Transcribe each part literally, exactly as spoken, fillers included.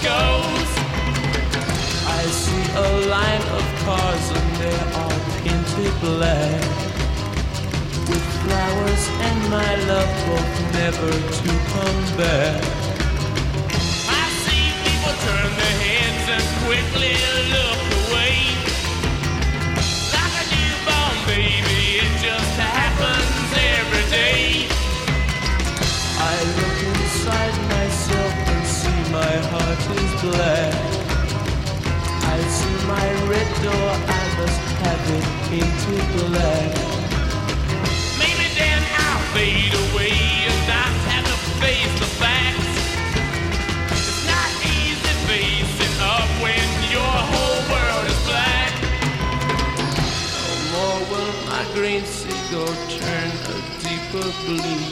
goes. I see a line of cars and they are painted black, with flowers and my love both never to come back. I see people turn their heads and quickly look away. Like a newborn baby, it just happens every day. I look inside myself and see my heart is black. I see my red door, I must have it painted black. Maybe then I'll fade away and not have to face the facts. It's not easy facing up when your whole world is black. No more will my green seagull turn a deeper blue.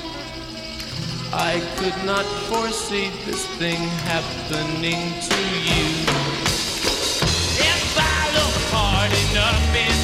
I could not foresee this thing happening to you. If I look hard enough in